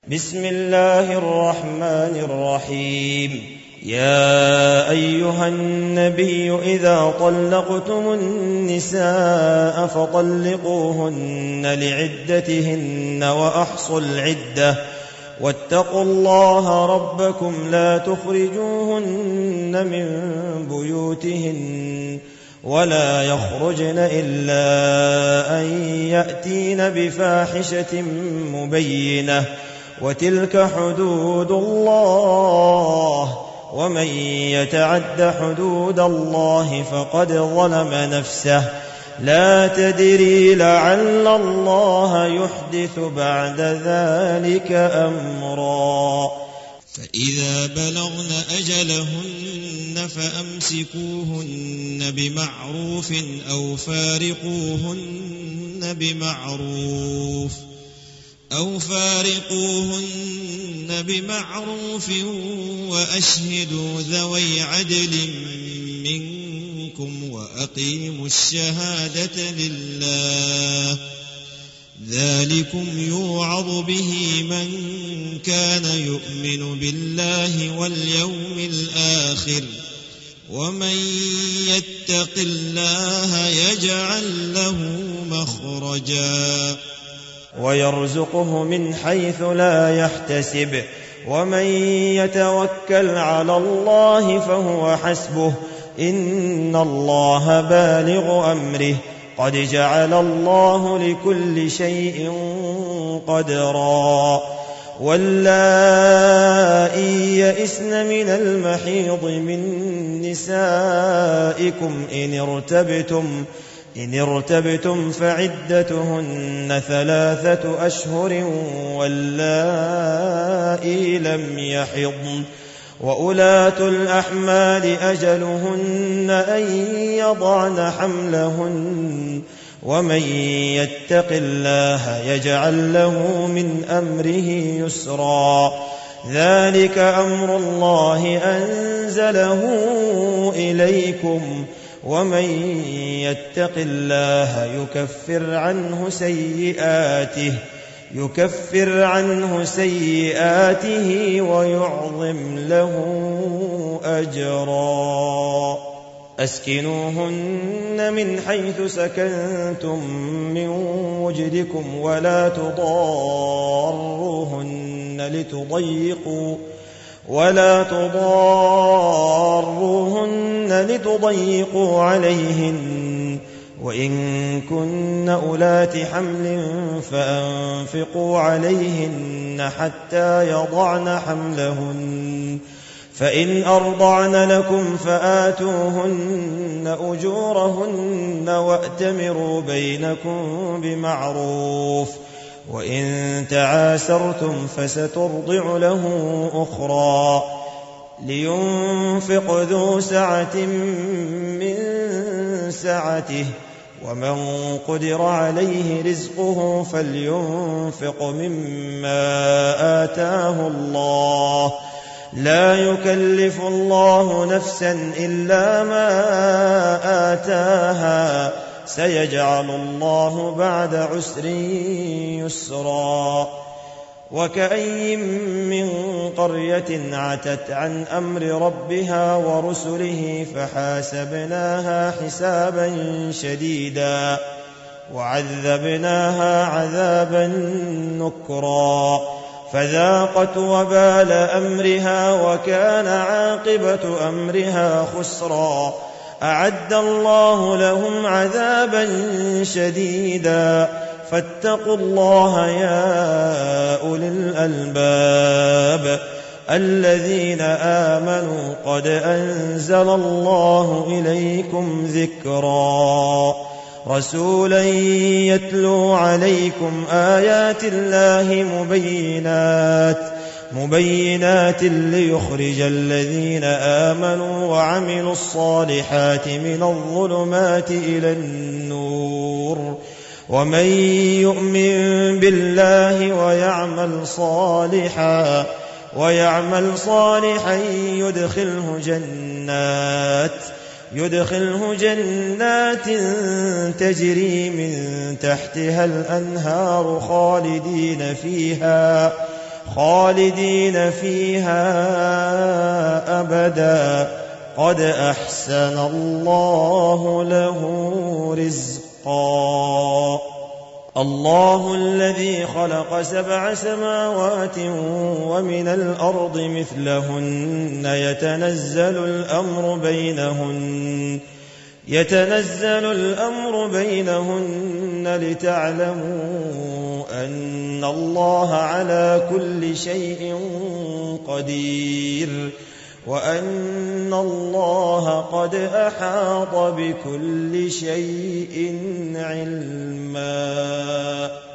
بسم الله الرحمن الرحيم. يا أيها النبي إذا طلقتم النساء فطلقوهن لعدتهن وأحصوا العدة واتقوا الله ربكم لا تخرجوهن من بيوتهن ولا يخرجن إلا أن يأتين بفاحشة مبينة وتلك حدود الله ومن يتعد حدود الله فقد ظلم نفسه لا تدري لعل الله يحدث بعد ذلك أمرا. فإذا بلغن أجلهن فأمسكوهن بمعروف أو فارقوهن بمعروف وأشهدوا ذوي عدل منكم وأقيموا الشهادة لله ذلكم يوعظ به من كان يؤمن بالله واليوم الآخر ومن يتق الله يجعل له مخرجا ويرزقه من حيث لا يحتسب ومن يتوكل على الله فهو حسبه إن الله بالغ أمره قد جعل الله لكل شيء قدرا. واللائي يئسن من المحيض من نسائكم إن ارتبتم فعدتهن 3 أشهر واللائي لم يحضن وأولاة الأحمال أجلهن أن يضعن حملهن ومن يتق الله يجعل له من أمره يسرا ذلك أمر الله أنزله إليكم ومن يتق الله يكفر عنه سيئاته ويعظم له أجرا. أسكنوهن من حيث سكنتم من وجدكم ولا تضاروهن لتضيقوا عليهن وإن كن أولات حمل فأنفقوا عليهن حتى يضعن حملهن فإن أرضعن لكم فآتوهن أجورهن وأتمروا بينكم بمعروف وإن تعاسرتم فسترضع له أخرى لينفق ذو سعة من سعته ومن قدر عليه رزقه فلينفق مما آتاه الله لا يكلف الله نفسا إلا ما آتاها سيجعل الله بعد عسر يسرا. وكأي من قرية عتت عن أمر ربها ورسله فحاسبناها حسابا شديدا وعذبناها عذابا نكرا فذاقت وبال أمرها وكان عاقبة أمرها خسرا. أعد الله لهم عذابا شديدا فاتقوا الله يا أولي الألباب الذين آمنوا قد أنزل الله إليكم ذكرا رسولا يتلو عليكم آيات الله مبينات ليخرج الذين آمنوا وعملوا الصالحات من الظلمات إلى النور ومن يؤمن بالله ويعمل صالحا يدخله جنات تجري خالدين فيها أبدا قد أحسن الله له رزقا الله الذي خلق 7 سماوات ومن الأرض مثلهن يتنزل الأمر بينهن لتعلموا أن الله على كل شيء قدير وأن الله قد أحاط بكل شيء علما